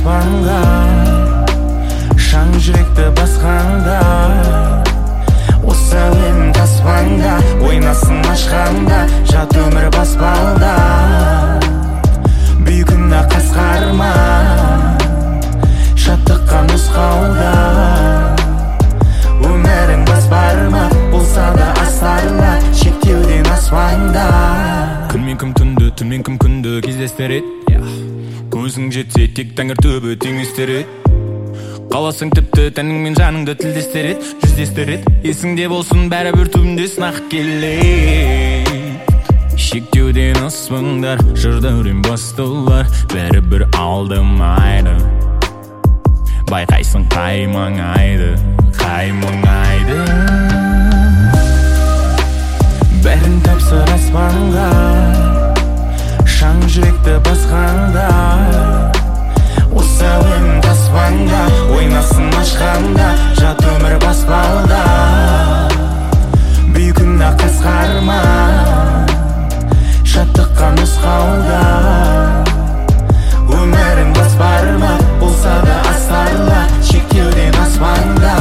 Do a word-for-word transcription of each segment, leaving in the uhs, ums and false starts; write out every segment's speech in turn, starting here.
аспанға, шаң жүректі басқанда, осы әлем таспанда, ойнасын ашқанда, жат өмір баспалда, бүйкінді қасқарма, шаттыққа нұсқауда, өмірің баспарма, болса да астарла, шектеуден аспанда. Күнмен кім түнді, түнмен кім күнді кездестер ед, көзің жетсе тек тәңір түбі теңестер ед. Қаласың тіпті тәніңмен жаныңды тілдестер ед, жүздестер ед. Есіңде болсын бәрібір түбінде сынақ келеді. Шектеуден аспаңдар, жырдаурен бастаулар, бәрібір алдымайды. Байқайсың қай маңайды, қай маңайды. Бәрін тапсыр аспанға, шаң жүректі басқанда, осы әлем таспанда, ойнасын ашқанда, жат өмір баспалда, бүйкінді қасқарма, шаттыққа нұсқауда, өмірің баспарма, болса да астарла, шектеуден аспанда.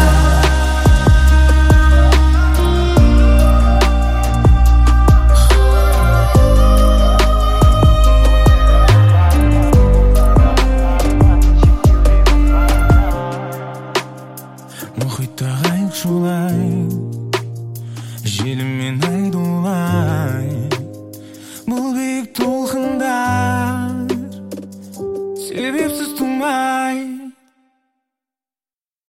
Мұхитта қайық шулай, желіммен айдулай, бұл биік толқындар себепсіз тумай.